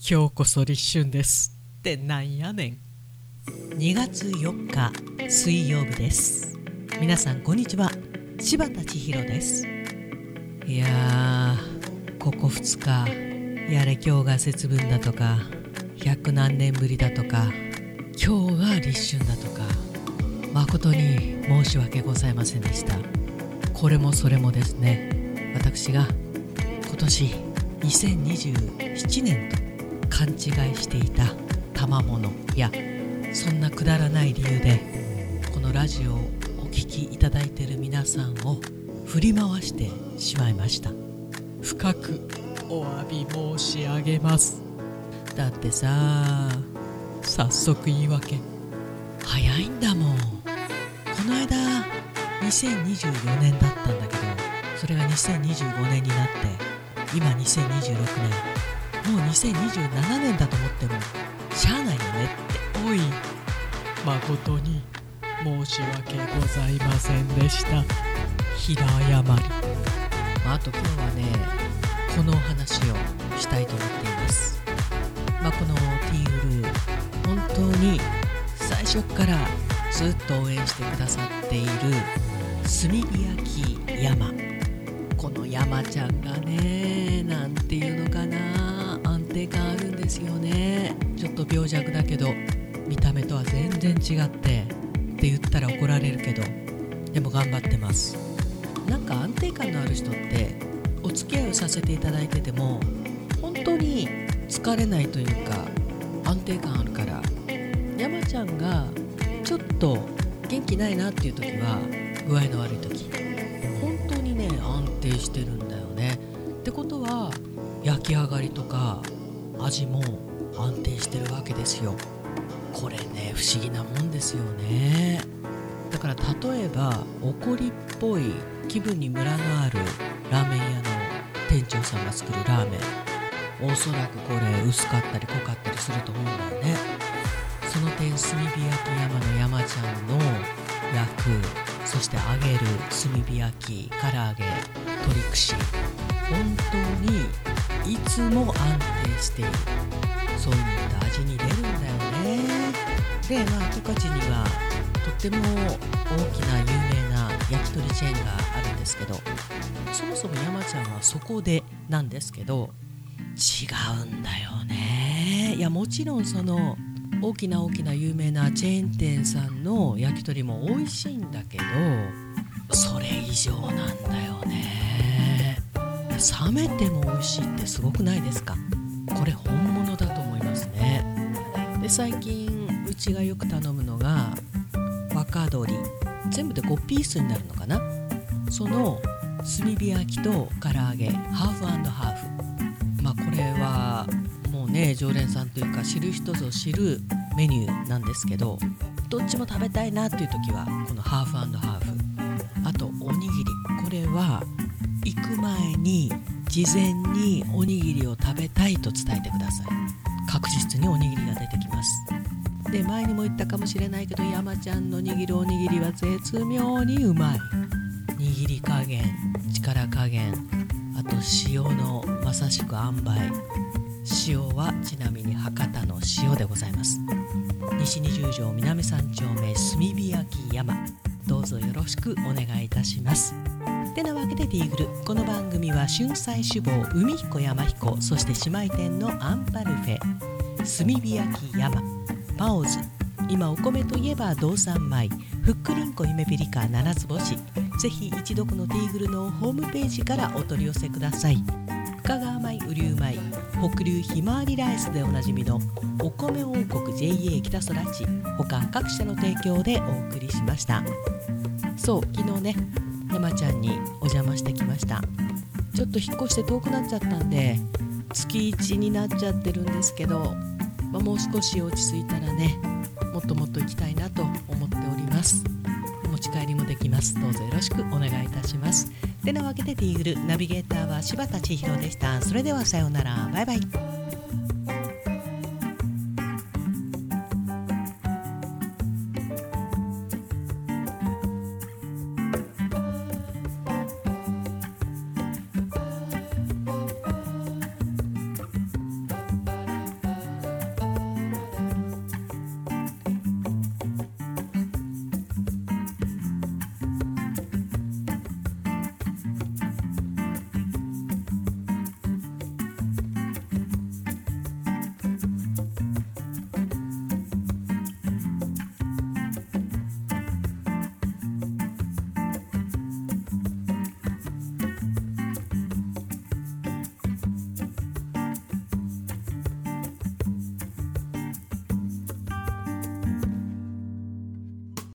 今日こそ立春ですってなんやねん。2月4日水曜日です。皆さんこんにちは、柴田千尋です。いやここ2日やれ今日が節分だとか100何年ぶりだとか今日が立春だとか誠に申し訳ございませんでした。これもそれもですね、私が今年2027年と勘違いしていた賜物やそんなくだらない理由でこのラジオをお聞きいただいている皆さんを振り回してしまいました。深くお詫び申し上げます。だってさ、早速言い訳早いんだもん。この間2024年だったんだけど、それが2025年になって今2026年、もう2027年だと思ってもしゃあないよねって。おい、誠に申し訳ございませんでした。平謝り。あと今日はね、このお話をしたいと思っています。このティーグル本当に最初からずっと応援してくださっている炭火焼き山、この山ちゃんがね、なんていうのかな、安定感あるんですよね。ちょっと病弱だけど見た目とは全然違ってって言ったら怒られるけど、でも頑張ってます。なんか安定感のある人ってお付き合いをさせていただいてても本当に疲れないというか安定感あるから、山ちゃんがちょっと元気ないなっていう時は、具合の悪い時本当にね安定してるんだよね。ってことは焼き上がりとか味も安定してるわけですよ。これね不思議なもんですよね。だから例えば怒りっぽい気分にムラのあるラーメン屋の店長さんが作るラーメン、おそらくこれ薄かったり濃かったりすると思うんだよね。その点炭火焼き山の山ちゃんの焼く、そして揚げる炭火焼き、唐揚げ、鶏串、本当にいつも安定している、そういった味に出るんだよね。で十勝にはとっても大きな有名な焼き鳥チェーンがあるんですけど、そもそも山ちゃんはそこでなんですけど、違うんだよね。いやもちろんその大きな有名なチェーン店さんの焼き鳥も美味しいんだけど、それ以上なんだよね。冷めても美味しいってすごくないですか。これ本物だと思いますね。で最近うちがよく頼むのが若鶏、全部で5ピースになるのかな。その炭火焼きと唐揚げハーフ&ハーフ、これはもうね常連さんというか知る人ぞ知るメニューなんですけど、どっちも食べたいなっていう時はこのハーフ&ハーフ。あとおにぎり、これは行く前に事前におにぎりを食べたいと伝えてください。確実におにぎりが出てきます。で前にも言ったかもしれないけど、山ちゃんの握るおにぎりは絶妙にうまい。握り加減、力加減、あと塩のまさしく塩梅。塩はちなみに博多の塩でございます。西20条南3丁目炭火焼き山、どうぞよろしくお願いいたします。てなわけでティーグル、この番組は春菜志望海彦山彦、そして姉妹店のアンパルフェ、炭火焼き山、パオズ、今お米といえば道産米、ふっくりんこ夢ピリカ七つ星。ぜひ一度このティーグルのホームページからお取り寄せください。深川米、雨竜米、北流ひまわりライスでおなじみのお米王国 JA 北空地、他各社の提供でお送りしました。そう、昨日ね山ちゃんにお邪魔してきました。ちょっと引っ越して遠くなっちゃったんで月1になっちゃってるんですけど、もう少し落ち着いたらね、もっともっと行きたいなと思っております。持ち帰りもできます。どうぞよろしくお願いいたします。てなわけでティーグルナビゲーターは柴田千尋でした。それではさようなら、バイバイ。